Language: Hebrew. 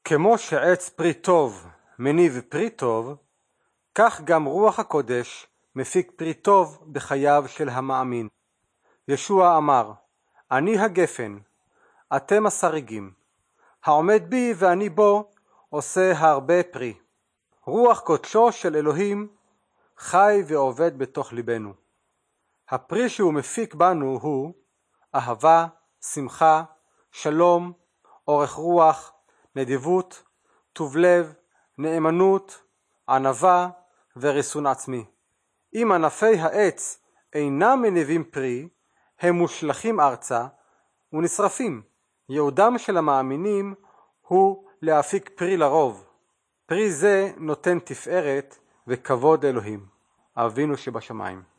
כמו שעץ פרי טוב מניב פרי טוב, כך גם רוח הקודש מפיק פרי טוב בחייו של המאמין. ישוע אמר, אני הגפן, אתם השריגים. העומד בי ואני בו עושה הרבה פרי. רוח קודשו של אלוהים חי ועובד בתוך ליבנו. הפרי שהוא מפיק בנו הוא אהבה, שמחה, שלום, אורך רוח, נדיבות, טוב לב, נאמנות, ענווה וריסון עצמי. אם ענפי העץ אינם מניבים פרי, הם מושלכים ארצה ונשרפים. ייעודם של המאמינים הוא להפיק פרי לרוב. פרי זה נותן תפארת וכבוד אלוהים, אבינו שבשמיים.